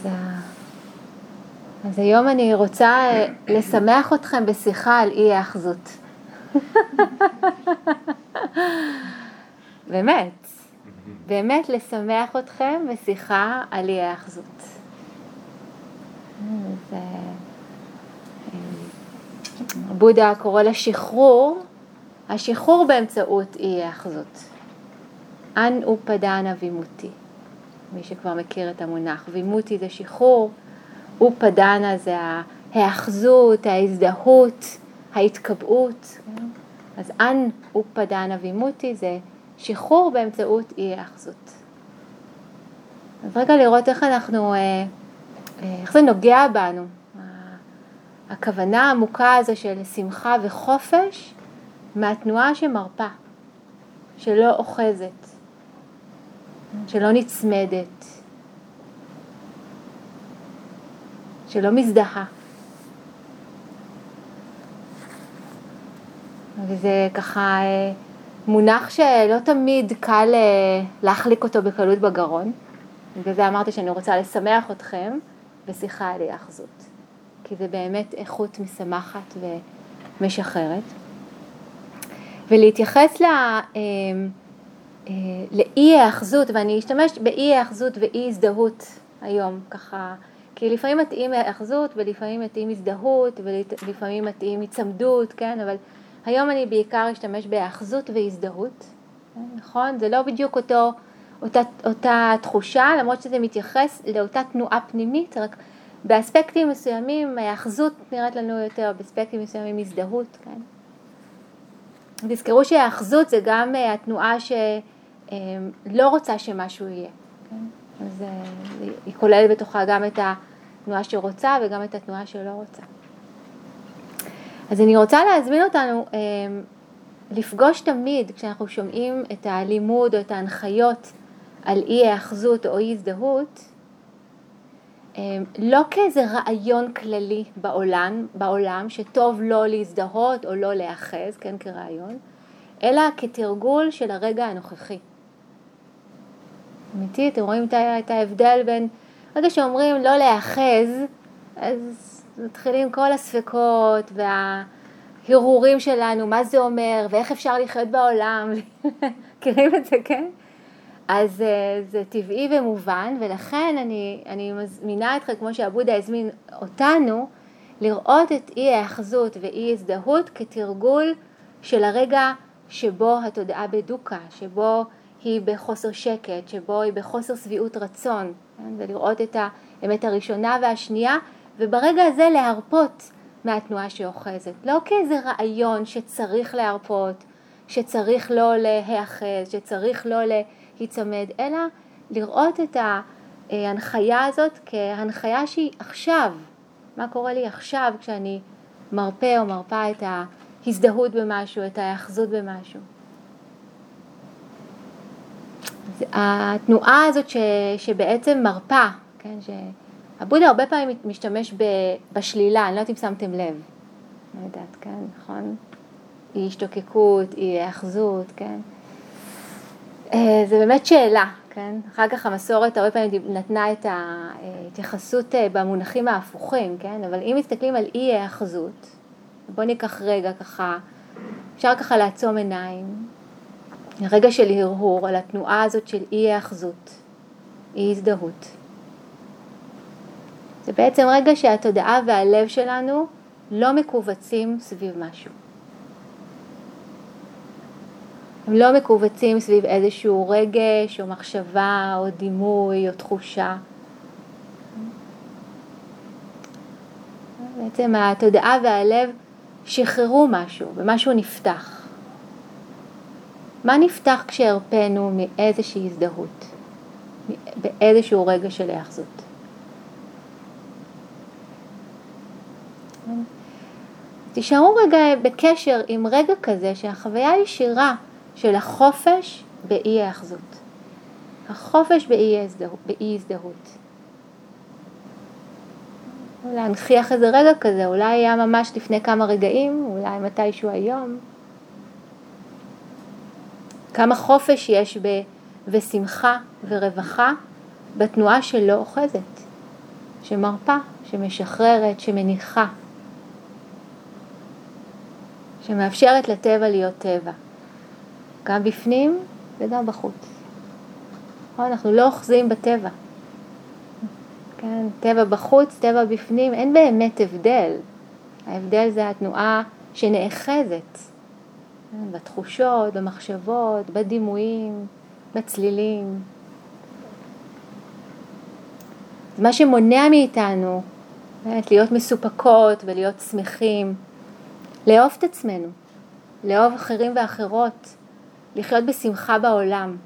אז היום אני רוצה לשמח אתכם בשיחה על אי האחזות. באמת לשמח אתכם בשיחה על אי האחזות. בודה קורא השחרור באמצעות אי האחזות. אנ אופדנה וימותי. מי שכבר מכיר את המונח, וימותי זה שחרור, אופדנה זה ההאחזות, ההזדהות, ההתקבעות. אז אנ אופדנה וימותי זה שחרור באמצעות אי האחזות. אז רגע לראות איך זה נוגע בנו. הכוונה העמוקה הזו של שמחה וחופש מהתנועה שמרפה, שלא אוחזת, שלא נצמדת, שלא מזדהה. וזה ככה מונח שלא תמיד קל להחליק אותו בקלות בגרון. בגלל זה אמרתי שאני רוצה לשמח אתכם בשיחה על האחזות. כי זה באמת איכות משמחת ומשחררת. ולהתייחס לאי האחזות, ואני אשתמש באי האחזות ואי הזדהות היום, ככה, כי לפעמים מתאים האחזות ולפעמים מתאים הזדהות ולפעמים מתאים הצמדות, כן? אבל היום אני בעיקר אשתמש באחזות והזדהות, נכון? זה לא בדיוק אותה תחושה, למרות שזה מתייחס לאותה תנועה פנימית, רק באספקטים מסוימים האחזות נראית לנו יותר, באספקטים מסוימים הזדהות, כן? תזכרו שהאחזות זה גם התנועה שלא רוצה שמשהו יהיה, כן? אז היא כוללת בתוכה גם את התנועה שרוצה וגם את התנועה שלא רוצה. אז אני רוצה להזמין אותנו לפגוש תמיד כשאנחנו שומעים את הלימוד או את ההנחיות על אי האחזות או אי הזדהות, לא כאיזה רעיון כללי בעולם שטוב לא להזדהות או לא להאחז, כן, כרעיון, אלא כתרגול של הרגע הנוכחי. אמיתי, אתם רואים את ההבדל בין רגע שאומרים לא להאחז, אז מתחילים כל הספקות וההרהורים שלנו, מה זה אומר ואיך אפשר לחיות בעולם, מכירים את זה, כן? אז זה טבעי ומובן, ולכן אני מזמינה אתכם, כמו שהבודה הזמין אותנו, לראות את אי האחזות ואי הזדהות כתרגול של הרגע שבו התודעה בדוקה, שבו היא בחוסר שקט, שבו היא בחוסר שביעות רצון, ולראות את האמת הראשונה והשנייה, וברגע הזה להרפות מהתנועה שאוחזת. לא כאיזה רעיון שצריך להרפות, שצריך לא להאחז, שצריך לא להיצמד, אלא לראות את ההנחיה הזאת כהנחיה שהיא עכשיו. מה קורה לי עכשיו כשאני מרפה או מרפה את ההזדהות במשהו, את ההאחזות במשהו. התנועה הזאת שבעצם מרפה, כן, הבודה הרבה פעמים משתמש בשלילה, אני לא יודעת אם שמתם לב. לא יודעת, כן, נכון? היא השתוקקות, היא האחזות, כן? זה באמת שאלה, כן? אחר כך המסורת הרבה פעמים נתנה את ההתייחסות במונחים ההפוכים, כן? אבל אם מסתכלים על אי האחזות, בואו ניקח רגע ככה, אפשר ככה לעצום עיניים, רגע של הרהור על התנועה הזאת של אי האחזות, אי הזדהות. זה בעצם רגע שהתודעה והלב שלנו לא מקובצים סביב משהו. הם לא מקובצים סביב איזשהו רגש או מחשבה או דימוי או תחושה. בעצם התודעה והלב שחררו משהו, ומשהו נפתח. מה נפתח כשהרפנו מאיזושהי הזדהות, באיזשהו רגע של האחזות? תשארו רגע בקשר עם רגע כזה שהחוויה הישירה של החופש באי האחזות. החופש באי הזדהות. להנחיח איזה רגע כזה, אולי היה ממש לפני כמה רגעים, אולי מתישהו היום. כמה חופש יש ושמחה ורווחה בתנועה שלא אוחזת. שמרפה, שמשחררת, שמניחה, שמאפשרת לטבע להיות טבע, גם בפנים וגם בחוץ. אנחנו לא אוחזים בטבע. כן, טבע בחוץ, טבע בפנים, אין באמת הבדל. ההבדל זה התנועה שנאחזת בתחושות, במחשבות, בדימויים, בצלילים. מה שמונע מאיתנו להיות מסופקות ולהיות שמחים, לאהוב את עצמנו, לאהוב אחרים ואחרות, לחיות בשמחה בעולם.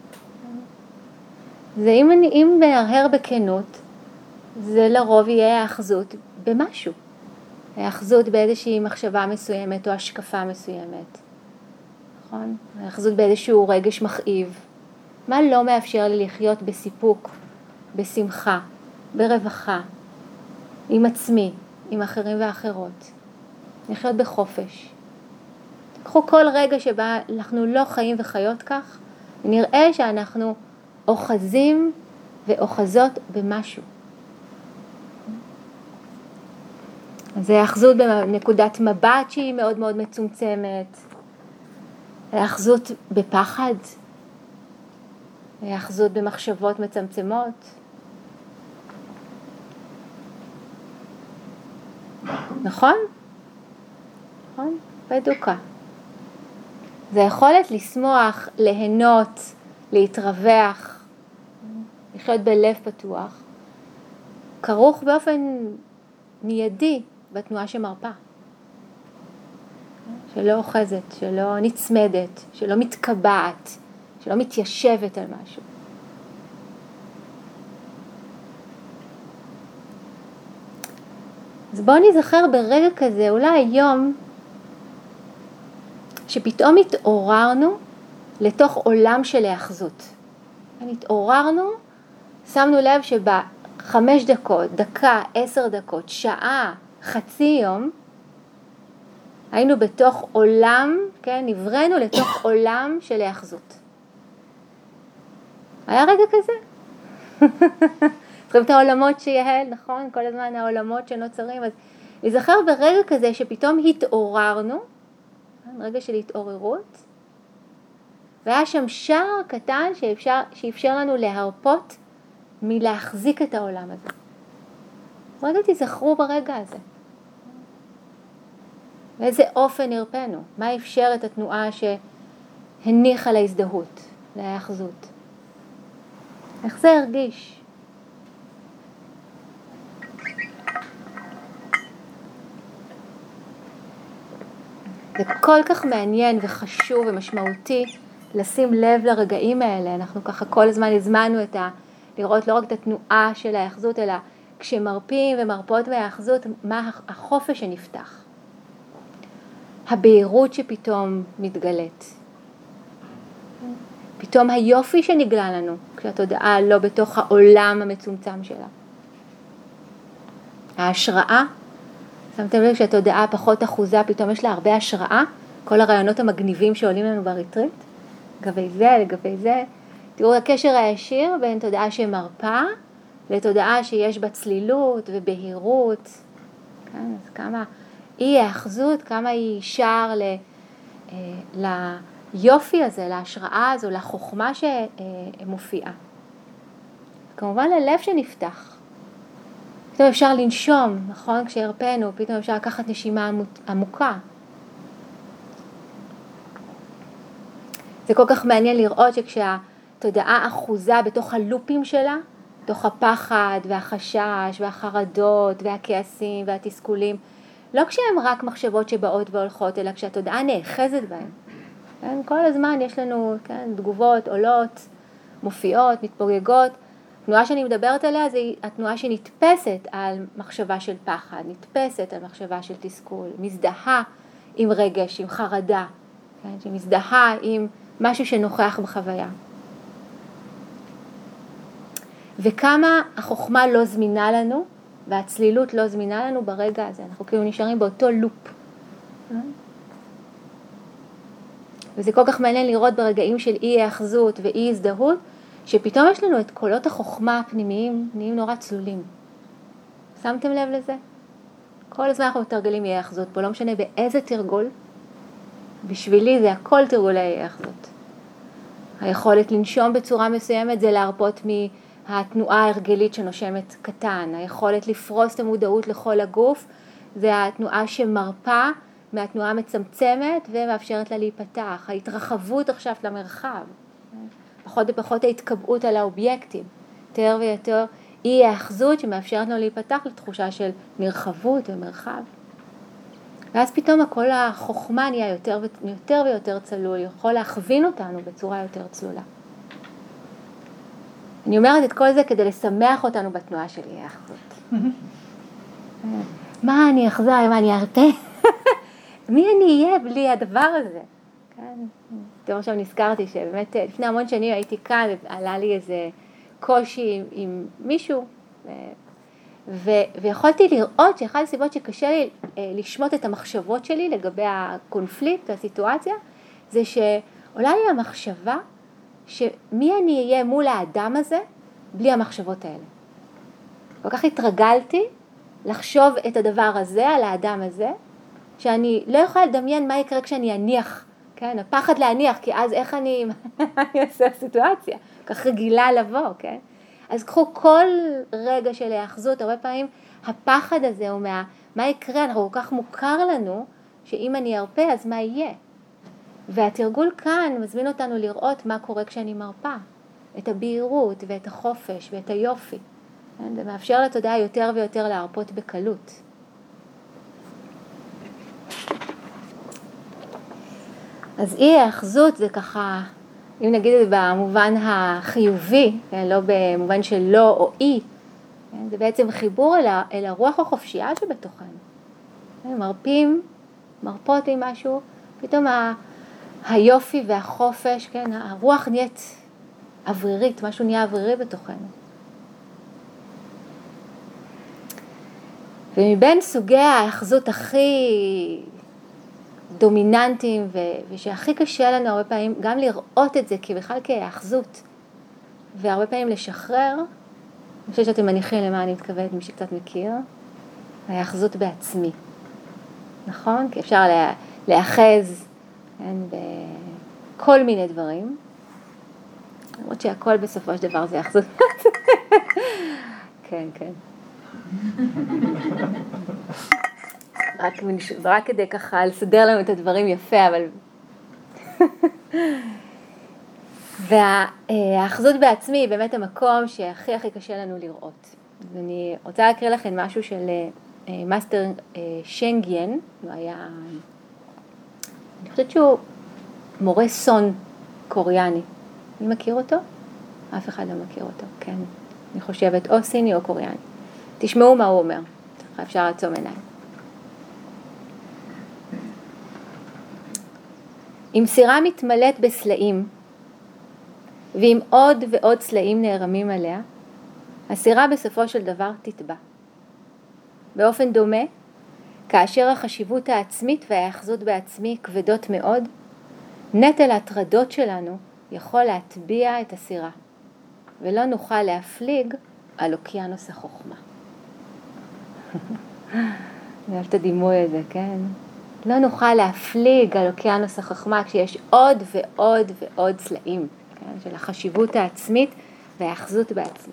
זה אם נהרהר בכנות, זה לרוב יהיה האחזות במשהו. האחזות באיזושהי מחשבה מסוימת או השקפה מסוימת. נכון? האחזות באיזשהו רגש מכאיב. מה לא מאפשר לי לחיות בסיפוק, בשמחה, ברווחה, עם עצמי, עם אחרים ואחרות. לחיות בחופש. תקחו כל רגע שבה אנחנו לא חיים וחיות כך, ונראה שאנחנו אוחזים ואוחזות במשהו. אז זה האחזות בנקודת מבט שהיא מאוד מאוד מצומצמת, האחזות בפחד, האחזות במחשבות מצמצמות. נכון? נכון? בדוקה. זה יכולת לשמוח, ליהנות, להתרווח, לחיות בלב פתוח, כרוך באופן מיידי בתנועה שמרפה. שלא אוחזת, שלא נצמדת, שלא מתקבעת, שלא מתיישבת על משהו. אז בואו נזכר ברגע כזה, אולי היום, שפתאום התעוררנו לתוך עולם של האחזות. התעוררנו, שמנו לב שב5 דקות, דקה, 10 דקות, שעה, חצי יום, היינו בתוך עולם, כן, נבראנו לתוך עולם של האחזות. היה רגע כזה. צריכים את העולמות שיהל, נכון? כל הזמן העולמות שנוצרים. אז נזכר ברגע כזה שפתאום התעוררנו, רגע של התעוררות, והיה שם שער קטן שאפשר לנו להרפות מלהחזיק את העולם הזה. רגע תזכרו ברגע הזה. באיזה אופן הרפאנו? מה אפשר את התנועה שהניחה להזדהות, להאחזות? איך זה הרגיש? זה כל כך מעניין וחשוב ומשמעותי לשים לב לרגעים האלה. אנחנו ככה כל הזמן הזמנו לראות לא רק את התנועה של האחזות, אלא כשמרפים ומרפות מהאחזות, מה החופש שנפתח. הבהירות שפתאום מתגלית. פתאום היופי שנגלה לנו, כשהתודעה לא בתוך העולם המצומצם שלה. ההשראה, שמתם לב שהתודעה פחות אחוזה, פתאום יש לה הרבה השראה, כל הרעיונות המגניבים שעולים לנו בריטריט, לגבי זה. תראו הקשר הישיר בין תודעה שמרפה, לתודעה שיש בה צלילות ובהירות. כן, אז כמה היא האחזות, כמה היא שער ליופי הזה, להשראה הזו, לחוכמה שמופיעה. כמובן הלב שנפתח. פתאום אפשר לנשום, נכון? כשהרפאנו, פתאום אפשר לקחת נשימה עמוקה. זה כל כך מעניין לראות שכשהתודעה אחוזה בתוך הלופים שלה, בתוך הפחד והחשש והחרדות והכעסים והתסכולים, לא כשהם רק מחשבות שבאות והולכות, אלא כשהתודעה נאחזת בהם. כן? כל הזמן יש לנו, כן, תגובות, עולות, מופיעות, מתפוגגות. התנועה שאני מדברת עליה זה התנועה שנתפסת על מחשבה של פחד, נתפסת על מחשבה של תסכול, מזדהה עם רגש, עם חרדה, כן? שמזדהה עם משהו שנוכח בחוויה. וכמה החוכמה לא זמינה לנו, והצלילות לא זמינה לנו ברגע הזה. אנחנו כאילו נשארים באותו לופ. וזה כל כך מעניין לראות ברגעים של אי האחזות ואי הזדהות, שפתאום יש לנו את קולות החוכמה הפנימיים, נהיים נורא צלולים. שמתם לב לזה? כל הזמן אנחנו מתרגלים היאחזות פה, לא משנה באיזה תרגול. בשבילי זה הכל תרגולי היאחזות. היכולת לנשום בצורה מסוימת זה להרפות מהתנועה ההרגלית שנושמת קטן. היכולת לפרוס את המודעות לכל הגוף זה התנועה שמרפה מהתנועה המצמצמת ומאפשרת לה להיפתח. ההתרחבות עכשיו למרחב. פחות ופחות ההתקבעות על האובייקטים. יותר ויותר היא האחזות שמאפשרת לנו להיפתח לתחושה של נרחבות ומרחב. ואז פתאום כל החוכמה נהיה יותר ויותר צלול, יכול להכווין אותנו בצורה יותר צלולה. אני אומרת את כל זה כדי לשמח אותנו בתנועה שלי, האחזות. מה אני אחזר, מה אני ארפה? מי אני אהיה בלי הדבר הזה? כן? עכשיו נזכרתי שבאמת לפני המון שנים הייתי כאן, עלה לי איזה קושי עם מישהו, ויכולתי לראות שאחת הסיבות שקשה לי לשמוט את המחשבות שלי לגבי הקונפליקט, הסיטואציה, זה שעולה לי המחשבה שמי אני אהיה מול האדם הזה בלי המחשבות האלה. כל כך התרגלתי לחשוב את הדבר הזה על האדם הזה, שאני לא יכולה לדמיין מה יקרה כשאני אניח, כן? הפחד להניח, כי אז איך אני אעשה הסיטואציה? כך רגילה לבוא, כן? אז קחו כל רגע של האחזות, הרבה פעמים הפחד הזה הוא מה יקרה, אנחנו כל כך מוכר לנו, שאם אני ארפה אז מה יהיה? והתרגול כאן מזמין אותנו לראות מה קורה כשאני מרפה, את הבהירות ואת החופש ואת היופי. זה מאפשר לתודעה יותר ויותר להרפות בקלות. אז אי האחזות זה ככה, אם נגיד את זה במובן החיובי, לא במובן של לא או אי, זה בעצם חיבור אל הרוח החופשייה שבתוכנו. מרפות עם משהו, פתאום היופי והחופש, כן, הרוח נהיית אוורירית, משהו נהיה אוורירי בתוכנו. ומבין סוגי האחזות הכי דומיננטיים ושהכי קשה לנו הרבה פעמים גם לראות את זה בכלל כאחזות והרבה פעמים לשחרר, אני חושבת שאתם מניחים למה אני מתכוונת, מי שקצת מכיר, האחזות בעצמי, נכון? כי אפשר לאחז בכל מיני דברים, למרות שהכל בסופו של דבר זה אחזות. כן, כן. רק כדי ככה לסדר לנו את הדברים יפה, אבל... והאחזות בעצמי היא באמת המקום שהכי הכי קשה לנו לראות. אז אני רוצה להקריא לכם משהו של מאסטר שנגיין, הוא היה... אני חושבת שהוא מורה סון קוריאני. מי מכיר אותו? אף אחד לא מכיר אותו, כן. אני חושבת או סיני או קוריאני. תשמעו מה הוא אומר, אפשר לעצום עיניים. אם סירה מתמלאת בסלעים, ואם עוד ועוד סלעים נערמים עליה, הסירה בסופו של דבר תטבע. באופן דומה, כאשר החשיבות העצמית וההאחזות בעצמי כבדות מאוד, נטל ההטרדות שלנו יכול להטביע את הסירה, ולא נוכל להפליג על אוקיינוס החוכמה. אני אוהבת את הדימוי הזה, כן? לא נוכל להפליג על אוקיינוס החוכמה כשיש עוד ועוד ועוד סלעים, כן? של החשיבות העצמית והאחזות בעצמי.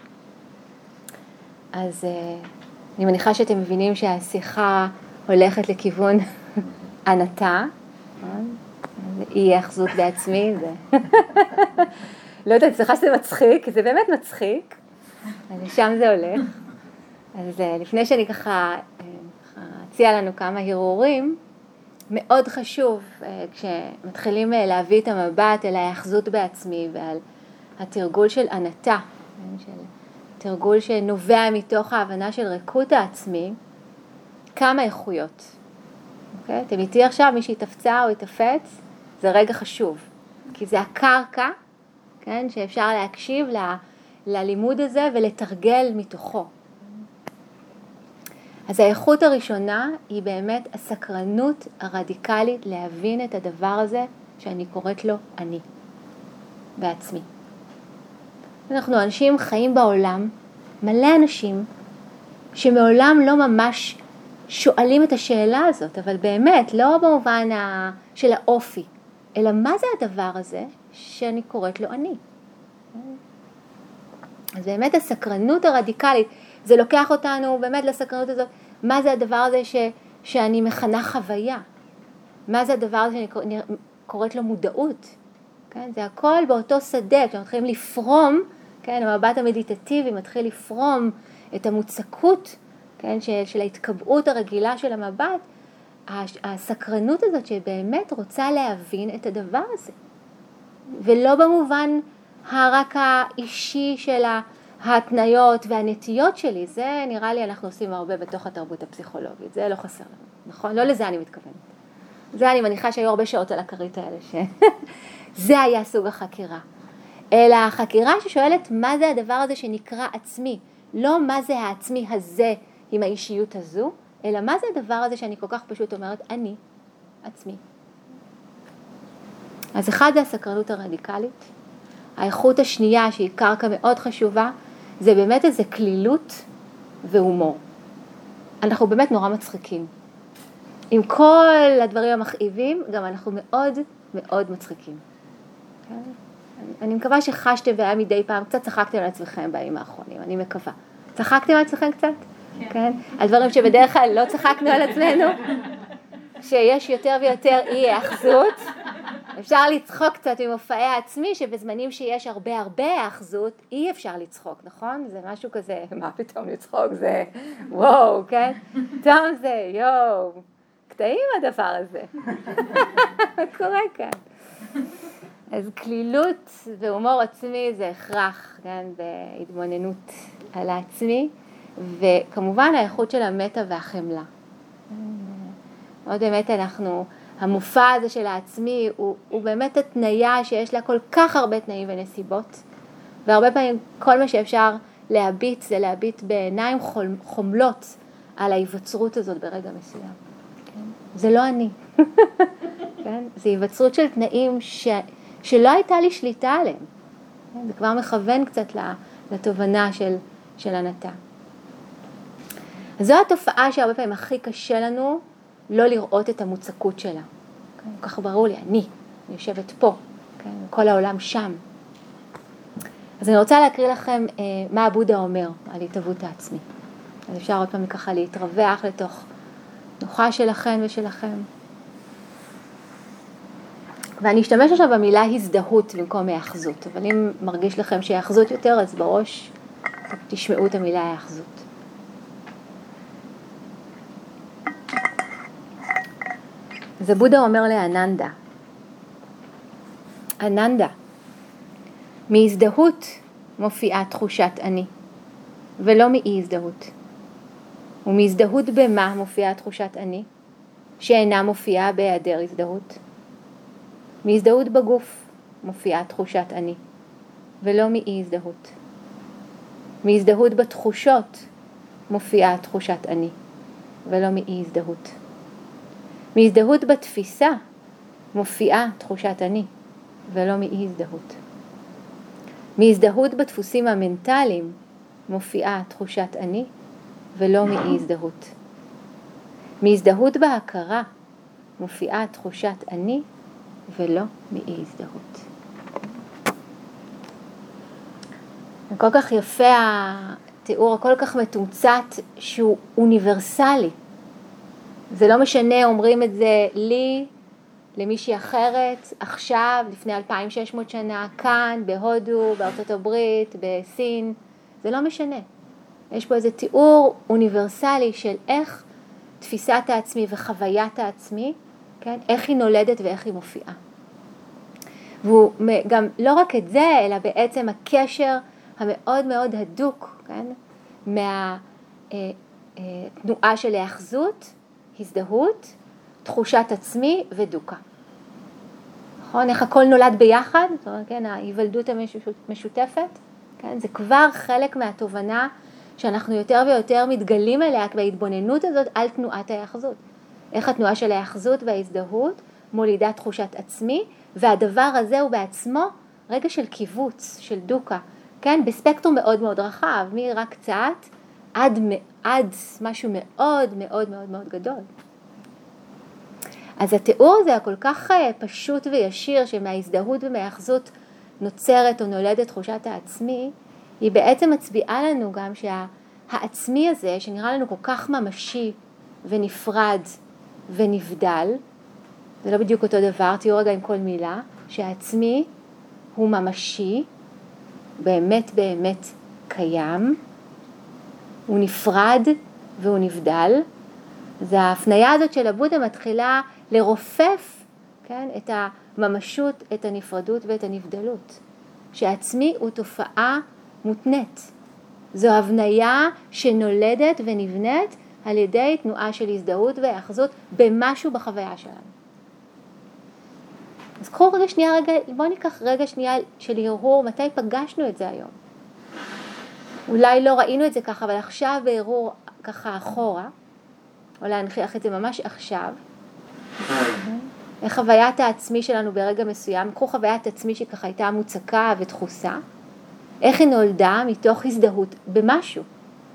אז אני מניחה שאתם מבינים שהשיחה הולכת לכיוון ענתה, אי האחזות בעצמי, זה... לא יודעת, סליחה שזה מצחיק, זה באמת מצחיק, לשם זה הולך. אז לפני שאני ככה אציע לנו כמה הרהורים, מאוד חשוב כשמתחילים להביא את המבט אל האחזות בעצמי ועל התרגול של ענתה, של תרגול שנובע מתוך ההבנה של ריקות העצמי, כמה איכויות. אוקיי? אתם איתי עכשיו, מי שיתפצע או יתפץ, זה רגע חשוב, כי זה הקרקע, כן, שאפשר להקשיב ללימוד הזה ולתרגל מתוכו. אז האיכות הראשונה היא באמת הסקרנות הרדיקלית להבין את הדבר הזה שאני קוראת לו אני, בעצמי. אנחנו אנשים חיים בעולם, מלא אנשים, שמעולם לא ממש שואלים את השאלה הזאת, אבל באמת, לא במובן של האופי, אלא מה זה הדבר הזה שאני קוראת לו אני? אז באמת הסקרנות הרדיקלית, זה לוקח אותנו באמת לסקרנות הזאת, מה זה הדבר הזה שאני מכנה חוויה? מה זה הדבר הזה שאני קוראת לו מודעות? כן? זה הכל באותו שדה, כשאנחנו מתחילים לפרום, כן? המבט המדיטטיבי מתחיל לפרום את המוצקות, כן? של ההתקבעות הרגילה של המבט, הסקרנות הזאת שבאמת רוצה להבין את הדבר הזה. ולא במובן רק האישי של ההתניות והנטיות שלי, זה נראה לי אנחנו עושים הרבה בתוך התרבות הפסיכולוגית, זה לא חסר לנו, נכון? לא לזה אני מתכוונת. זה אני מניחה שהיו הרבה שעות על הכרית האלה, זה היה סוג החקירה. אלא החקירה ששואלת מה זה הדבר הזה שנקרא עצמי, לא מה זה העצמי הזה עם האישיות הזו, אלא מה זה הדבר הזה שאני כל כך פשוט אומרת, אני, עצמי. אז אחד זה הסקרנות הרדיקלית. האיכות השנייה שהיא קרקע מאוד חשובה, זה באמת איזה כלילות והומור. אנחנו באמת נורא מצחיקים. עם כל הדברים המכאיבים, גם אנחנו מאוד מאוד מצחיקים. אני מקווה שחשתם והיה מדי פעם, קצת צחקתם על עצמכם בימים האחרונים, אני מקווה. צחקתם על עצמכם קצת? כן. על דברים שבדרך כלל לא צחקנו על עצמנו, שיש יותר ויותר אי האחזות. אפשר לצחוק קצת ממופעי העצמי, שבזמנים שיש הרבה האחזות, אי אפשר לצחוק, נכון? זה משהו כזה, מה פתאום לצחוק? זה וואו, כן? פתאום זה, יואו, קטעים הדבר הזה. מה קורה כאן? אז כלילות והומור עצמי זה הכרח, כן? בהתבוננות על העצמי, וכמובן האיכות של המטה והחמלה. מאוד באמת המופע הזה של העצמי הוא באמת התניה שיש לה כל כך הרבה תנאים ונסיבות, והרבה פעמים כל מה שאפשר להביט זה להביט בעיניים חומלות על ההיווצרות הזאת ברגע מסוים. כן? זה לא אני. כן? זה היווצרות של תנאים שלא הייתה לי שליטה עליהם. כן? זה כבר מכוון קצת לתובנה של הנתה. זו התופעה שהרבה פעמים הכי קשה לנו לא לראות את המוצקות שלה. כן? ככה ברור לי, אני יושבת פה, כן? כל העולם שם. אז אני רוצה להקריא לכם מה הבודה אומר על התהוות העצמי. אז אפשר עוד פעם ככה להתרווח לתוך נוחה שלכם ושלכם. ואני אשתמש עכשיו במילה הזדהות במקום האחזות, אבל אם מרגיש לכם שהאחזות יותר, אז בראש תשמעו את המילה האחזות. אז הבודה אומר לאננדה, אננדה, מהזדהות מופיעה תחושת אני, ולא מאי הזדהות. ומהזדהות במה מופיעה תחושת אני, שאינה מופיעה בהיעדר הזדהות. מהזדהות בגוף מופיעה תחושת אני, ולא מאי הזדהות. מהזדהות בתחושות מופיעה תחושת אני, ולא מאי הזדהות. מהזדהות בתפיסה מופיעה תחושת אני, ולא מאי הזדהות. מהזדהות בדפוסים המנטליים מופיעה תחושת אני, ולא מאי הזדהות. מהזדהות בהכרה מופיעה תחושת אני, ולא מאי הזדהות. כל כך יפה התיאור, כל כך מתומצת שהוא אוניברסלי. זה לא משנה, אומרים את זה לי, למישהי אחרת, עכשיו, לפני 2600 שנה, כאן, בהודו, בארצות הברית, בסין, זה לא משנה. יש פה איזה תיאור אוניברסלי של איך תפיסת העצמי וחוויית העצמי, כן? איך היא נולדת ואיך היא מופיעה. והוא גם לא רק את זה, אלא בעצם הקשר המאוד מאוד הדוק, כן? מהתנועה של האחזות, הזדהות, תחושת עצמי ודוקה. נכון? איך הכל נולד ביחד, זאת אומרת, כן? ההיוולדות המשותפת, כן? זה כבר חלק מהתובנה שאנחנו יותר ויותר מתגלים אליה בהתבוננות הזאת על תנועת האחזות. איך התנועה של האחזות וההזדהות מולידה תחושת עצמי, והדבר הזה הוא בעצמו רגע של קיבוץ, של דוקה, כן? בספקטרום מאוד מאוד רחב, מרק קצת עד משהו מאוד מאוד מאוד מאוד גדול. אז התיאור הזה הכל כך פשוט וישיר, שמההזדהות ומהאחזות נוצרת או נולדת תחושת העצמי, היא בעצם מצביעה לנו גם שהעצמי הזה, שנראה לנו כל כך ממשי ונפרד ונבדל, זה לא בדיוק אותו דבר, תהיו רגע עם כל מילה, שהעצמי הוא ממשי, באמת באמת קיים, הוא נפרד והוא נבדל. אז ההפניה הזאת של הבודה מתחילה לרופף, כן, את הממשות, את הנפרדות ואת הנבדלות. שהעצמי הוא תופעה מותנית. זו הבניה שנולדת ונבנית על ידי תנועה של הזדהות והאחזות במשהו בחוויה שלנו. אז קחו בואו ניקח רגע שנייה של הרהור, מתי פגשנו את זה היום? אולי לא ראינו את זה ככה, אבל עכשיו בהרהור ככה אחורה, או להנחיח את זה ממש עכשיו. איך חוויית העצמי שלנו ברגע מסוים, קחו חוויית עצמי שככה הייתה מוצקה ודחוסה, איך היא נולדה מתוך הזדהות במשהו.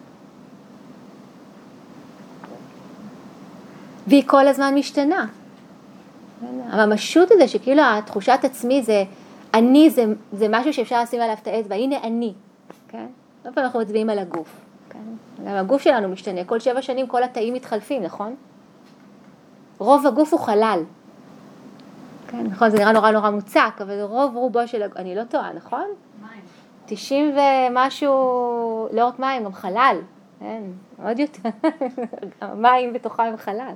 והיא כל הזמן משתנה. הממשות הזה שכאילו התחושת עצמי זה אני, זה משהו שאפשר לשים עליו את האצבע, הנה אני. כן? לא פעם אנחנו מצביעים על הגוף. כן? הגוף שלנו משתנה, כל 7 שנים כל התאים מתחלפים, נכון? רוב הגוף הוא חלל. כן, נכון, זה נראה נורא מוצק, אבל רוב רובו של הגוף, אני לא טועה, נכון? מים. 90 ומשהו, לא רק מים, גם חלל. כן, עוד יותר. גם מים בתוכה הם חלל.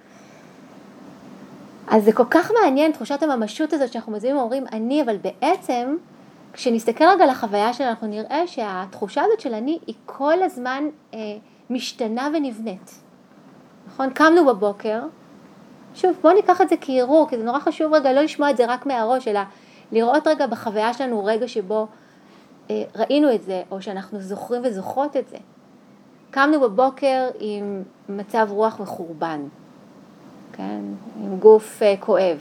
אז זה כל כך מעניין, תחושת הממשות הזאת שאנחנו מזמינים ואומרים אני, אבל בעצם, כשנסתכל רגע על החוויה שלנו, אנחנו נראה שהתחושה הזאת של אני היא כל הזמן משתנה ונבנית. נכון? קמנו בבוקר, שוב, בואו ניקח את זה כהרהור, כי זה נורא חשוב רגע לא לשמוע את זה רק מהראש, אלא לראות רגע בחוויה שלנו רגע שבו ראינו את זה, או שאנחנו זוכרים וזוכרות את זה. קמנו בבוקר עם מצב רוח וחורבן, כן? עם גוף כואב.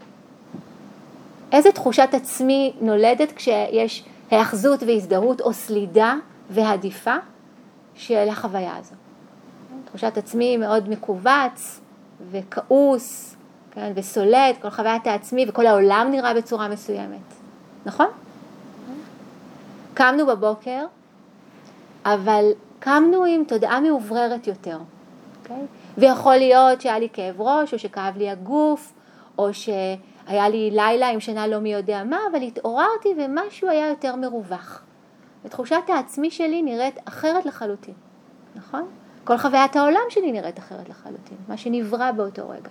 איזה תחושת עצמי נולדת כשיש האחזות והזדהות או סלידה והדיפה של החוויה הזו? תחושת עצמי מאוד מקובץ וכעוס, כן? וסולט, כל חוויית העצמי וכל העולם נראה בצורה מסוימת. נכון? קמנו בבוקר, אבל קמנו עם תודעה מעובררת יותר. Okay? ויכול להיות שהיה לי כאב ראש, או שכאב לי הגוף, או שהיה לי לילה עם שינה לא מי יודע מה, אבל התעוררתי ומשהו היה יותר מרווח. ותחושת העצמי שלי נראית אחרת לחלוטין. נכון? כל חוויית העולם שלי נראית אחרת לחלוטין, מה שנברא באותו רגע.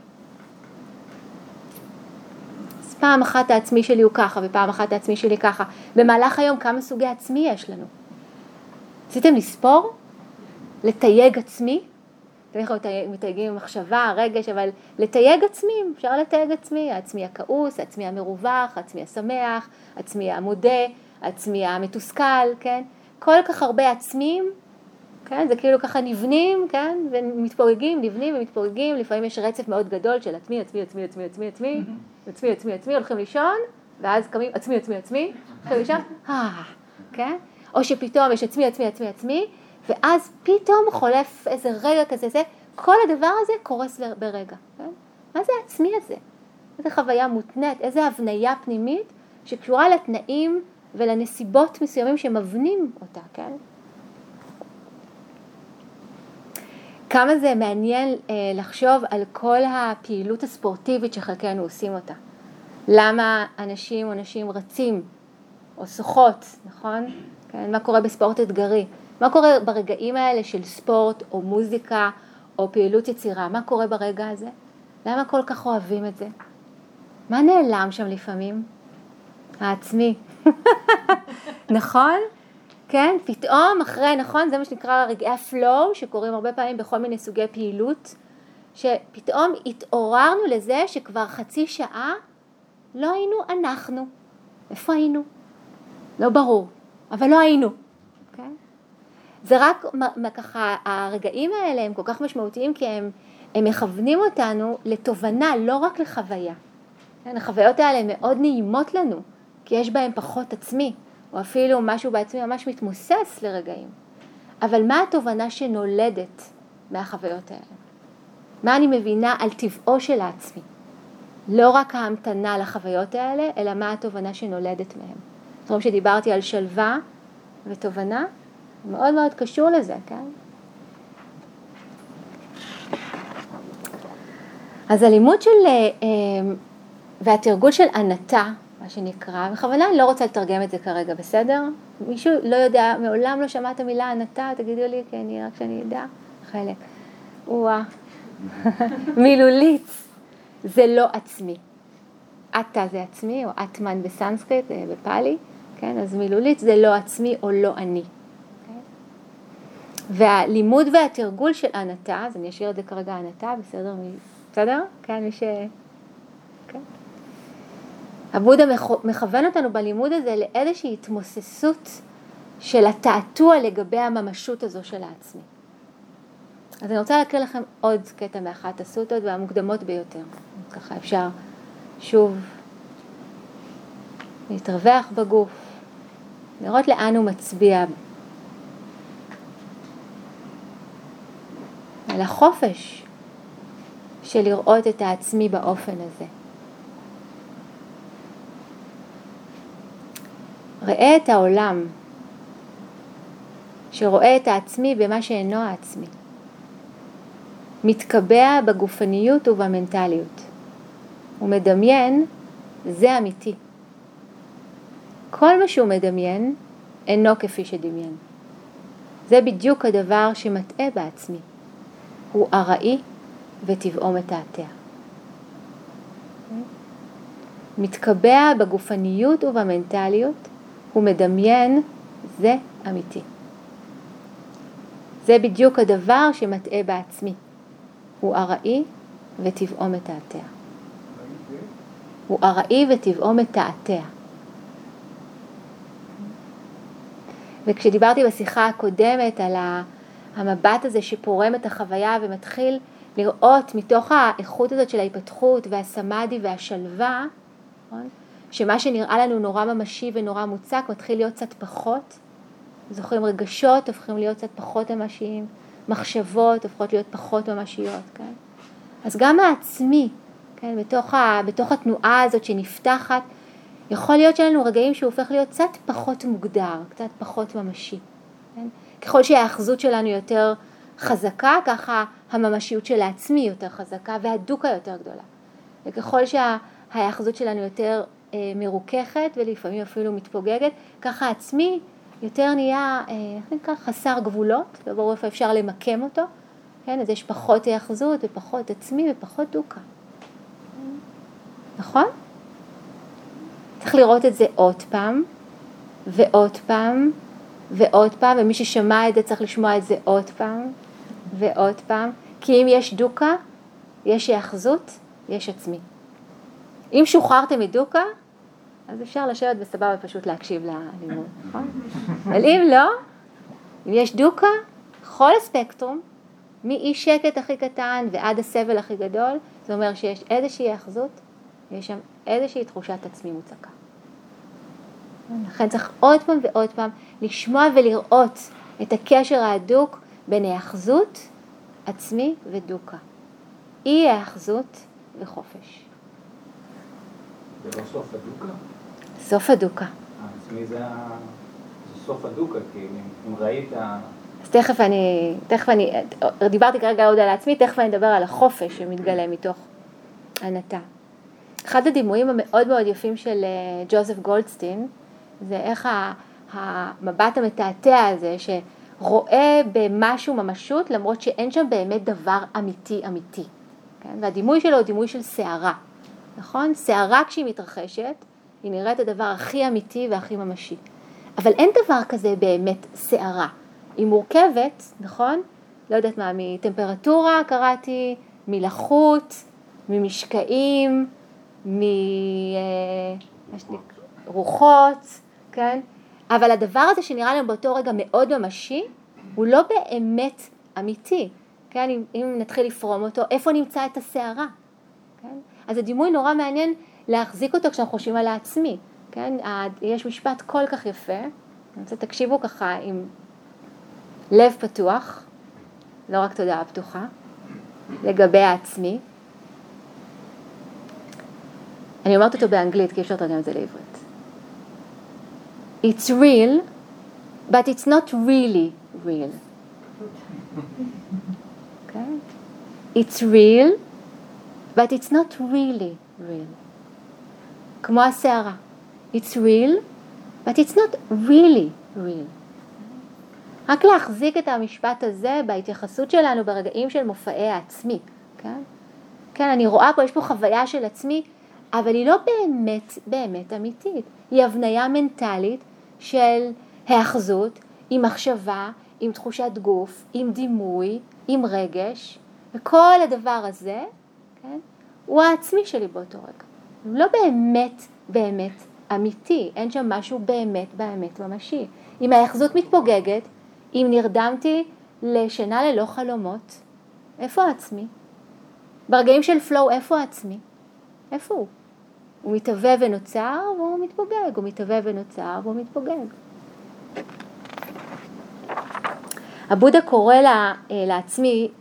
אז פעם אחת העצמי שלי הוא ככה, ופעם אחת העצמי שלי ככה. במהלך היום כמה סוגי עצמי יש לנו? רציתם לספור? לתייג עצמי? אתם יכולים מתייגים מחשבה, רגש, אבל לתייג עצמי, אפשר לתייג עצמי, העצמי הכעוס, העצמי המרווח, העצמי השמח, העצמי המודה, העצמי המתוסכל, כן? כל כך הרבה עצמים, כן? זה כאילו ככה נבנים, כן? ומתפורגים, נבנים ומתפורגים, לפעמים יש רצף מאוד גדול של עצמי, עצמי, עצמי, עצמי, עצמי, עצמי, עצמי, עצמי, עצמי, הולכים לישון, ואז קמים, עצמי, עצמי, עצמי, הולכים לישון, כן? או שפתאום יש עצמי, עצמי, עצמי, עצמי, ואז פתאום חולף איזה רגע כזה, זה, כל הדבר הזה קורס ברגע. כן? מה זה העצמי הזה? איזה חוויה מותנית, איזה הבניה פנימית שקשורה לתנאים ולנסיבות מסוימים שמבנים אותה, כן? כמה זה מעניין לחשוב על כל הפעילות הספורטיבית שחלקנו עושים אותה. למה אנשים או נשים רצים או שוחות, נכון? כן? מה קורה בספורט אתגרי? מה קורה ברגעים האלה של ספורט או מוזיקה או פעילות יצירה? מה קורה ברגע הזה? למה כל כך אוהבים את זה? מה נעלם שם לפעמים? העצמי. נכון? כן? פתאום אחרי, נכון? זה מה שנקרא רגעי הפלואו, שקורים הרבה פעמים בכל מיני סוגי פעילות, שפתאום התעוררנו לזה שכבר חצי שעה לא היינו אנחנו. איפה היינו? לא ברור, אבל לא היינו. כן? זה רק ככה, הרגעים האלה הם כל כך משמעותיים, כי הם מכוונים אותנו לתובנה, לא רק לחוויה. כן? החוויות האלה מאוד נעימות לנו, כי יש בהם פחות עצמי, או אפילו משהו בעצמי ממש מתמוסס לרגעים. אבל מה התובנה שנולדת מהחוויות האלה? מה אני מבינה על טבעו של העצמי? לא רק ההמתנה לחוויות האלה, אלא מה התובנה שנולדת מהם. זאת אומרת שדיברתי על שלווה ותובנה, מאוד מאוד קשור לזה, כן? אז הלימוד של, והתרגול של ענתה, מה שנקרא, בכוונה אני לא רוצה לתרגם את זה כרגע, בסדר? מישהו לא יודע, מעולם לא שמע את המילה ענתה, תגידו לי, כי אני רק שאני יודע, חלק. מילולית, זה לא עצמי. עתה זה עצמי, או עתמן בסנסקריט, בפאלי, כן? אז מילולית זה לא עצמי או לא אני. והלימוד והתרגול של ענתה, אז אני אשאיר את זה כרגע ענתה, בסדר? בסדר? כן, מי ש... כן. הבודה מכוון אותנו בלימוד הזה לאיזושהי התמוססות של התעתוע לגבי הממשות הזו של העצמי. אז אני רוצה להקריא לכם עוד קטע מאחת הסוטות והמוקדמות ביותר. ככה אפשר שוב להתרווח בגוף, לראות לאן הוא מצביע. על החופש של לראות את העצמי באופן הזה. ראה את העולם שרואה את העצמי במה שאינו העצמי. מתקבע בגופניות ובמנטליות. הוא מדמיין, זה אמיתי. כל מה שהוא מדמיין אינו כפי שדמיין. זה בדיוק הדבר שמטעה בעצמי. הוא ארעי וטבעו מתעתע. מתקבע בגופניות ובמנטליות, הוא מדמיין, זה אמיתי. זה בדיוק הדבר שמטעה בעצמי. הוא ארעי וטבעו מתעתע. הוא ארעי וטבעו מתעתע. וכשדיברתי בשיחה הקודמת על המבט הזה שפורם את החוויה ומתחיל לראות מתוך האיכות הזאת של ההיפתחות והסמאדי והשלווה, שמה שנראה לנו נורא ממשי ונורא מוצק מתחיל להיות קצת פחות. זוכרים, רגשות הופכים להיות קצת פחות ממשיים, מחשבות הופכות להיות פחות ממשיות, כן? אז גם העצמי, כן, בתוך התנועה הזאת שנפתחת, יכול להיות שלנו רגעים שהוא הופך להיות קצת פחות מוגדר, קצת פחות ממשי. כן? ככל שהאחזות שלנו יותר חזקה, ככה הממשיות של העצמי יותר חזקה והדוקה יותר גדולה. וככל שהאחזות שלנו יותר מרוככת ולפעמים אפילו מתפוגגת, ככה העצמי יותר נהיה חסר גבולות, וברור איפה אפשר למקם אותו. כן? אז יש פחות האחזות ופחות עצמי ופחות דוקה. נכון? צריך לראות את זה עוד פעם, ועוד פעם, ועוד פעם, ומי ששמע את זה צריך לשמוע את זה עוד פעם, ועוד פעם, כי אם יש דוקה, יש האחזות, יש עצמי. אם שוחררתם מדוקה, אז אפשר לשבת בסבבה ופשוט להקשיב ללימוד, נכון? אבל אם לא, אם יש דוקה, כל הספקטרום, מאי שקט הכי קטן ועד הסבל הכי גדול, זה אומר שיש איזושהי האחזות, ויש שם איזושהי תחושת עצמי מוצקה. לכן צריך עוד פעם ועוד פעם לשמוע ולראות את הקשר ההדוק בין האחזות, עצמי ודוקה. אי האחזות וחופש. זה לא סוף הדוקה? סוף הדוקה. עצמי זה סוף הדוקה, כי אם ראית... אז תכף אני, דיברתי כרגע עוד על עצמי, תכף אני אדבר על החופש שמתגלה מתוך ענתה. אחד הדימויים המאוד מאוד יפים של ג'וזף גולדסטין, זה איך המבט המתעתע הזה שרואה במשהו ממשות, למרות שאין שם באמת דבר אמיתי. כן? והדימוי שלו הוא דימוי של שערה. נכון? שערה כשהיא מתרחשת, היא נראית הדבר הכי אמיתי והכי ממשי. אבל אין דבר כזה באמת שערה. היא מורכבת, נכון? לא יודעת מה, מטמפרטורה קראתי, מלחות, ממשקעים, מרוחות, כן? אבל הדבר הזה שנראה לנו באותו רגע מאוד ממשי, הוא לא באמת אמיתי, כן? אם נתחיל לפרום אותו, איפה נמצא את השערה? כן? אז הדימוי נורא מעניין להחזיק אותו כשאנחנו חושבים על העצמי, כן? יש משפט כל כך יפה, אני רוצה תקשיבו ככה לב פתוח, לא רק תודעה פתוחה, לגבי העצמי. אני אומרת אותו באנגלית, כי אפשר לתרגם את זה לעברית. It's real, but it's not really real. Okay? It's real, but it's not really real. כמו השערה. It's real, but it's not really real. רק להחזיק את המשפט הזה בהתייחסות שלנו ברגעים של מופעי העצמי. כן? כן, אני רואה פה, יש פה חוויה של עצמי, אבל היא לא באמת אמיתית. היא הבניה מנטלית של האחזות, עם מחשבה, עם תחושת גוף, עם דימוי, עם רגש, וכל הדבר הזה, כן, הוא העצמי שלי באותו רגע. הוא לא באמת אמיתי, אין שם משהו באמת ממשי. אם האחזות מתפוגגת, אם נרדמתי לשינה ללא חלומות, איפה העצמי? ברגעים של פלואו, איפה העצמי? איפה הוא? הוא מתהווה ונוצר והוא מתפוגג, הוא מתהווה ונוצר והוא מתפוגג. הבודה קורא לעצמי,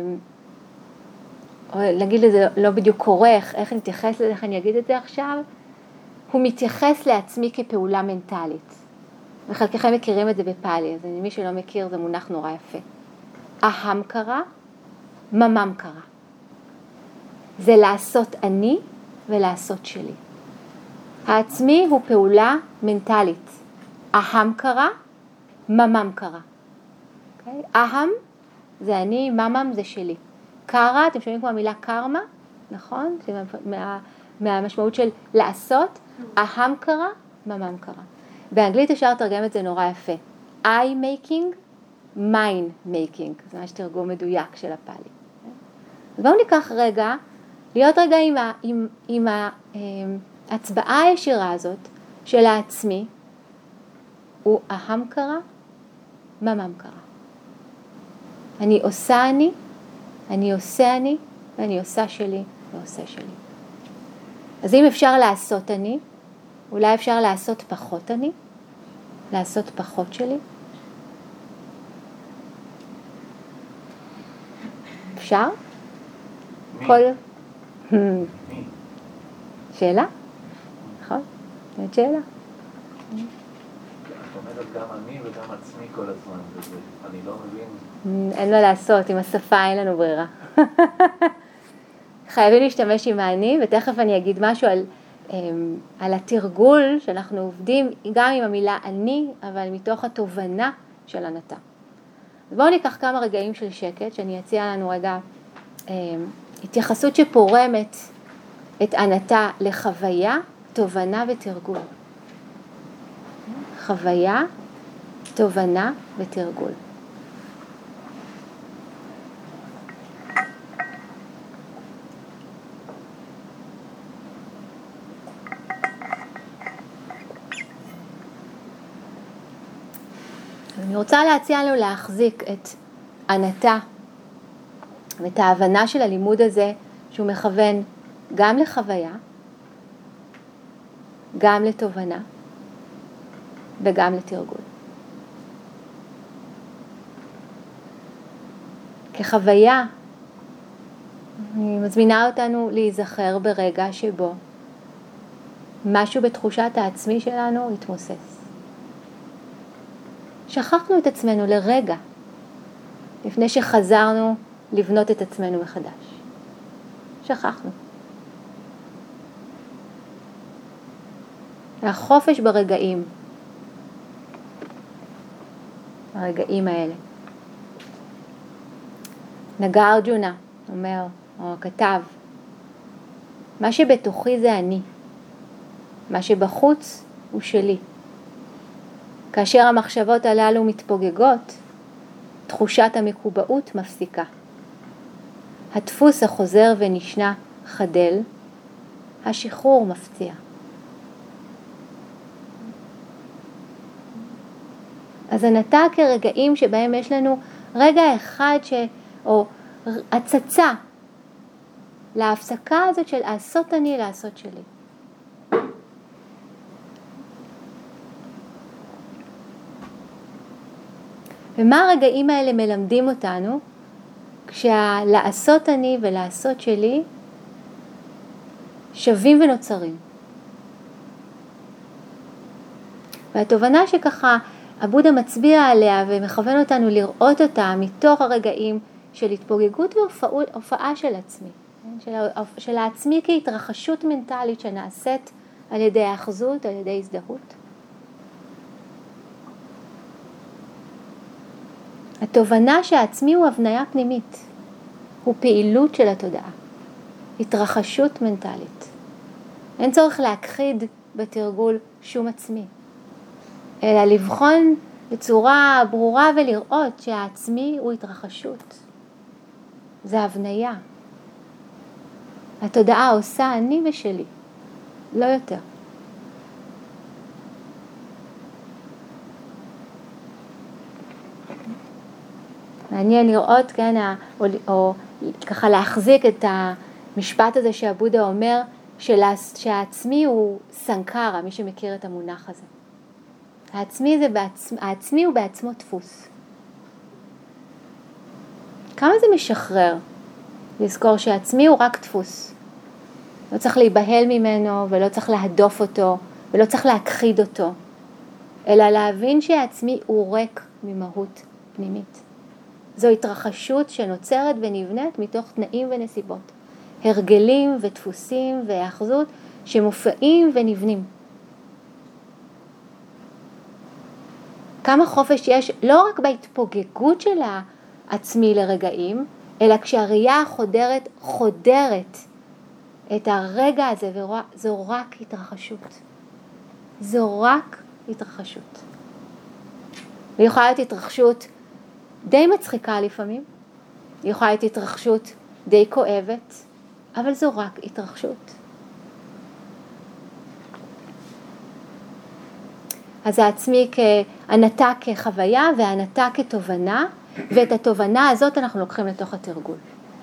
או נגיד לזה לא בדיוק קורא, איך נתייחס לזה, איך אני אגיד את זה עכשיו, הוא מתייחס לעצמי כפעולה מנטלית. וחלקכם מכירים את זה בפאלי, אז מי שלא מכיר זה מונח נורא יפה. אהם קרה, ממם קרה. זה לעשות אני ולעשות שלי. העצמי הוא פעולה מנטלית. אהם קרה, ממם קרה. Okay? אהם זה אני, ממם זה שלי. קרה, אתם שומעים כמו המילה קרמה, נכון? זה מהמשמעות של לעשות. אהם קרה, ממם קרה. באנגלית אפשר לתרגם את זה נורא יפה. I making, mine making. זה ממש תרגום מדויק של הפאלי. אז בואו ניקח רגע, להיות רגע עם ההצבעה הישירה הזאת של העצמי, הוא אהם קרה, ממם קרה. אני עושה אני עושה אני, ואני עושה שלי ועושה שלי. אז אם אפשר לעשות אני, אולי אפשר לעשות פחות אני, לעשות פחות שלי. אפשר? כל... שאלה? נכון? זאת שאלה. את אומרת גם אני וגם עצמי כל הזמן, אני לא מבין. אין מה לעשות, עם השפה אין לנו ברירה. חייבים להשתמש עם האני, ותכף אני אגיד משהו על התרגול שאנחנו עובדים גם עם המילה אני, אבל מתוך התובנה של הנתה. אז בואו ניקח כמה רגעים של שקט, שאני אציע לנו רגע התייחסות שפורמת את הנתה לחוויה, תובנה ותרגול. חוויה, תובנה ותרגול. אני רוצה להציע לנו להחזיק את הנתה ואת ההבנה של הלימוד הזה שהוא מכוון גם לחוויה, גם לתובנה וגם לתרגול. כחוויה, אני מזמינה אותנו להיזכר ברגע שבו משהו בתחושת העצמי שלנו התמוסס. שכחנו את עצמנו לרגע, לפני שחזרנו לבנות את עצמנו מחדש. שכחנו. החופש ברגעים, הרגעים האלה. נגה ארג'ונה אומר, או כתב, מה שבתוכי זה אני, מה שבחוץ הוא שלי. כאשר המחשבות הללו מתפוגגות, תחושת המקובעות מפסיקה. הדפוס החוזר ונשנה חדל, השחרור מפציע. אז הנתה כרגעים שבהם יש לנו רגע אחד או הצצה להפסקה הזאת של לעשות אני, לעשות שלי. ומה הרגעים האלה מלמדים אותנו? כשהלעשות אני ולעשות שלי שווים ונוצרים. והתובנה שככה הבודה מצביע עליה ומכוון אותנו לראות אותה מתוך הרגעים של התפוגגות והופעה של עצמי, של העצמי כהתרחשות מנטלית שנעשית על ידי האחזות, על ידי הזדהות. התובנה שהעצמי הוא הבניה פנימית, הוא פעילות של התודעה, התרחשות מנטלית. אין צורך להכחיד בתרגול שום עצמי, אלא לבחון בצורה ברורה ולראות שהעצמי הוא התרחשות. זה הבניה. התודעה עושה אני ושלי, לא יותר. מעניין לראות, כן, או ככה להחזיק את המשפט הזה שהבודה אומר, שהעצמי הוא סנקרה, מי שמכיר את המונח הזה. העצמי הוא בעצמו דפוס. כמה זה משחרר לזכור שהעצמי הוא רק דפוס. לא צריך להיבהל ממנו ולא צריך להדוף אותו ולא צריך להכחיד אותו, אלא להבין שהעצמי הוא ריק ממהות פנימית. זו התרחשות שנוצרת ונבנית מתוך תנאים ונסיבות, הרגלים ודפוסים והאחזות שמופיעים ונבנים. כמה חופש יש לא רק בהתפוגגות של העצמי לרגעים, אלא כשהראייה חודרת את הרגע הזה, זו רק התרחשות. זו רק התרחשות. והיא יכולה להיות התרחשות די מצחיקה לפעמים, היא יכולה להיות התרחשות די כואבת, אבל זו רק התרחשות. אז העצמי כענתה כחוויה והענתה כתובנה, ואת התובנה הזאת אנחנו לוקחים לתוך התרגול.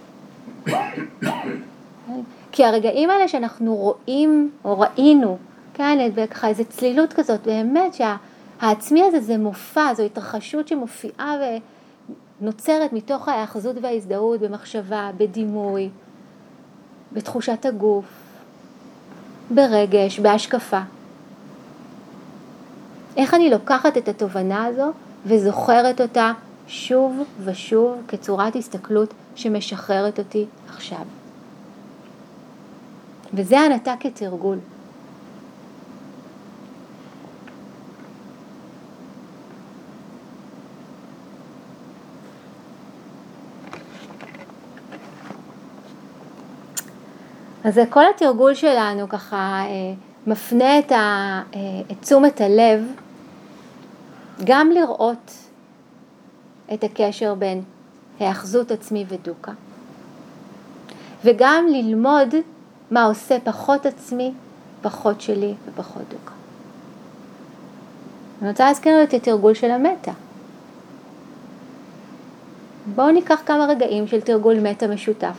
כי הרגעים האלה שאנחנו רואים או ראינו, כן, וככה איזו צלילות כזאת, באמת שהעצמי הזה זה מופע, זו התרחשות שמופיעה ונוצרת מתוך ההאחזות וההזדהות במחשבה, בדימוי, בתחושת הגוף, ברגש, בהשקפה. איך אני לוקחת את התובנה הזו וזוכרת אותה שוב ושוב כצורת הסתכלות שמשחררת אותי עכשיו. וזה ענתה כתרגול. אז כל התרגול שלנו ככה מפנה את תשומת הלב גם לראות את הקשר בין האחזות עצמי ודוקה, וגם ללמוד מה עושה פחות עצמי, פחות שלי ופחות דוקה. אני רוצה להזכיר את התרגול של המטה. בואו ניקח כמה רגעים של תרגול מטה משותף.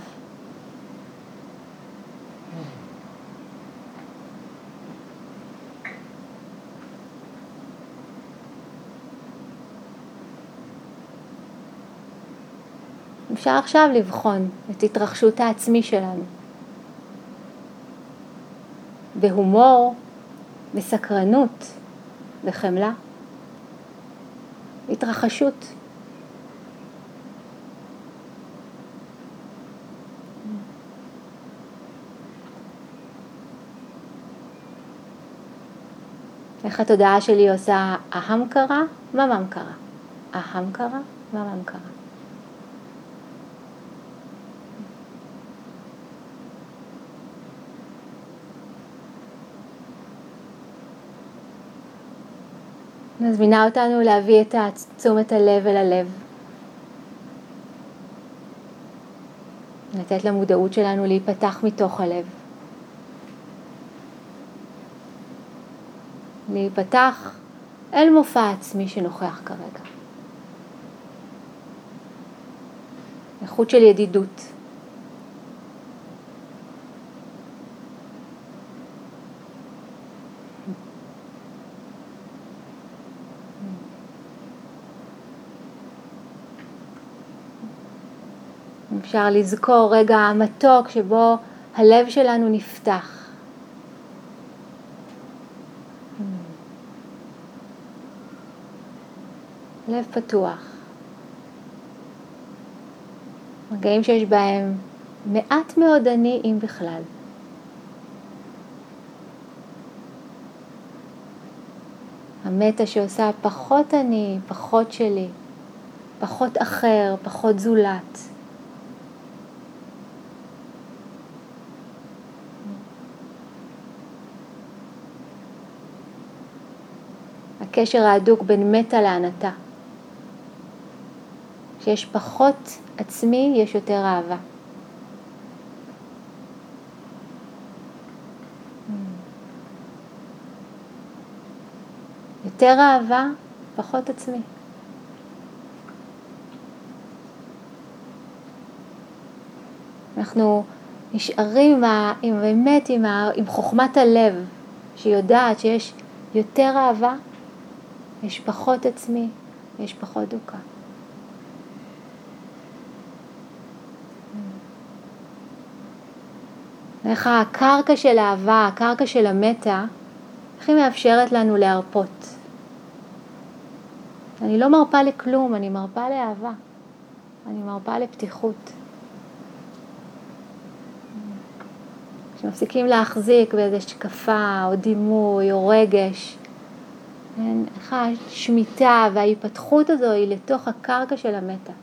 אפשר עכשיו לבחון את התרחשות העצמי שלנו. בהומור, בסקרנות, בחמלה. התרחשות. איך התודעה שלי עושה אהם קרה, ממם קרה. אהם קרה, ממם קרה. מזמינה אותנו להביא את תשומת הלב אל הלב. לתת למודעות שלנו להיפתח מתוך הלב. להיפתח אל מופע עצמי שנוכח כרגע. איכות של ידידות. אפשר לזכור רגע מתוק שבו הלב שלנו נפתח. לב פתוח. רגעים שיש בהם מעט מאוד אני, אם בכלל. המטה שעושה פחות אני, פחות שלי, פחות אחר, פחות זולת. הקשר ההדוק בין מטה לענתה. כשיש פחות עצמי, יש יותר אהבה. יותר אהבה, פחות עצמי. אנחנו נשארים עם חוכמת הלב, שיודעת שיש יותר אהבה, יש פחות עצמי, יש פחות דוקה. איך הקרקע של האהבה, הקרקע של המטה, איך היא מאפשרת לנו להרפות. אני לא מרפה לכלום, אני מרפה לאהבה. אני מרפה לפתיחות. כשמפסיקים להחזיק באיזו שקפה או דימוי או רגש, איך השמיטה וההיפתחות הזו היא לתוך הקרקע של המטה.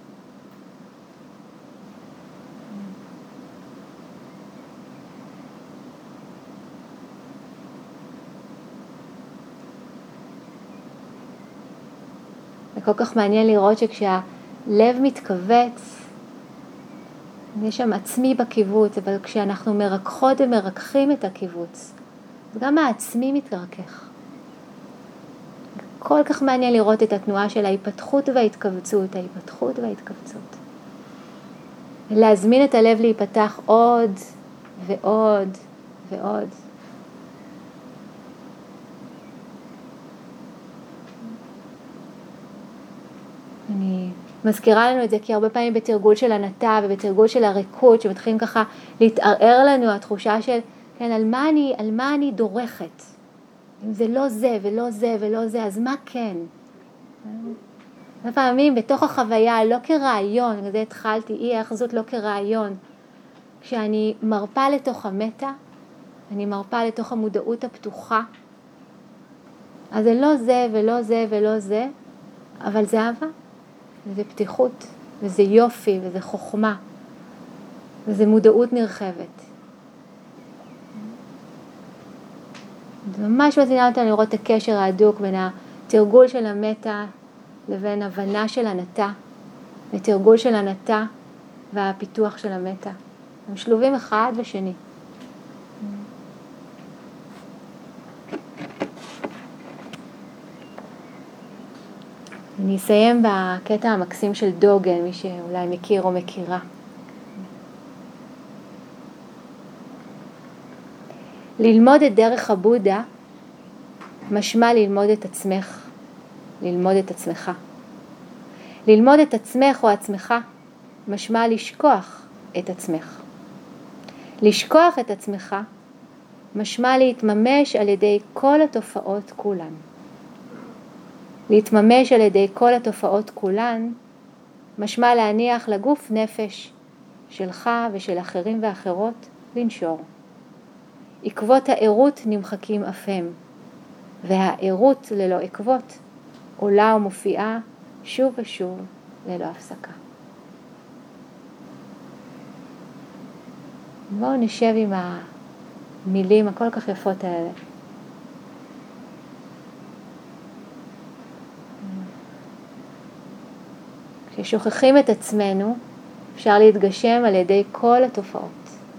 זה כל כך מעניין לראות שכשהלב מתכווץ, יש שם עצמי בקיבוץ, אבל כשאנחנו מרככות ומרככים את הקיבוץ, אז גם העצמי מתרכך. כל כך מעניין לראות את התנועה של ההיפתחות וההתכווצות, ההיפתחות וההתכווצות. להזמין את הלב להיפתח עוד ועוד ועוד. אני מזכירה לנו את זה כי הרבה פעמים בתרגול של הנתה ובתרגול של הריקוד שמתחילים ככה להתערער לנו התחושה של כן, על מה אני דורכת. אם זה לא זה ולא זה ולא זה, אז מה כן? לפעמים בתוך החוויה, לא כרעיון, בגלל זה התחלתי, איך זאת לא כרעיון. כשאני מרפה לתוך המטה, אני מרפה לתוך המודעות הפתוחה, אז זה לא זה ולא זה ולא זה, אבל זה אהבה, וזה פתיחות, וזה יופי, וזה חוכמה, וזה מודעות נרחבת. זה ממש מזמינה אותנו לראות את הקשר ההדוק בין התרגול של המטה לבין הבנה של הנתה, ותרגול של הנתה והפיתוח של המטה. הם שלובים אחד בשני. אני אסיים בקטע המקסים של דוגן, מי שאולי מכיר או מכירה. ללמוד את דרך הבודה משמע ללמוד את עצמך, ללמוד את עצמך. ללמוד את עצמך או עצמך משמע לשכוח את עצמך. לשכוח את עצמך משמע להתממש על ידי כל התופעות כולן. להתממש על ידי כל התופעות כולן משמע להניח לגוף נפש שלך ושל אחרים ואחרות לנשור. עקבות העירות נמחקים אף הם, והעירות ללא עקבות עולה ומופיעה שוב ושוב ללא הפסקה. בואו נשב עם המילים הכל כך יפות האלה. כששוכחים את עצמנו, אפשר להתגשם על ידי כל התופעות.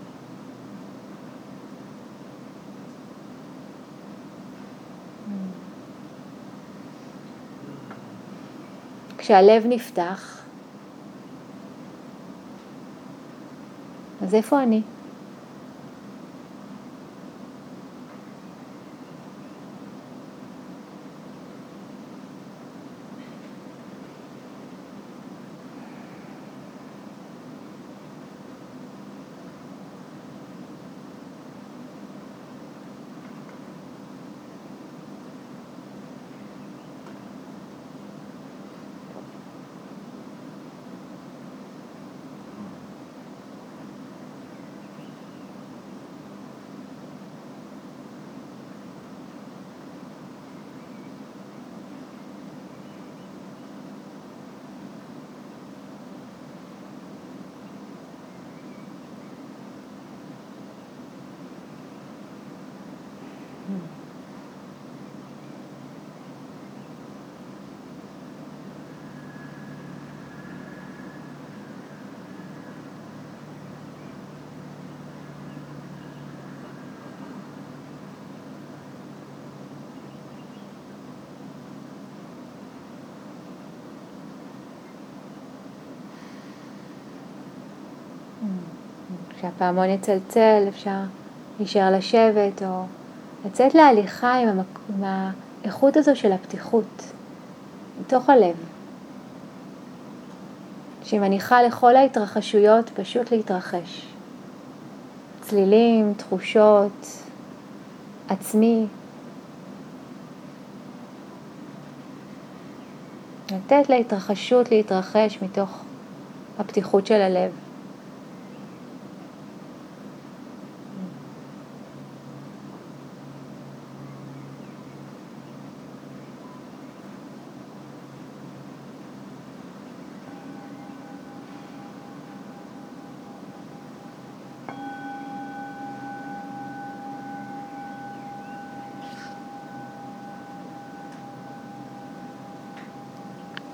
כשהלב נפתח, אז איפה אני? כשהפעמון יצלצל אפשר להישאר לשבת או לצאת להליכה עם האיכות הזו של הפתיחות, מתוך הלב. שהיא מניחה לכל ההתרחשויות פשוט להתרחש. צלילים, תחושות, עצמי. לתת להתרחשות להתרחש מתוך הפתיחות של הלב.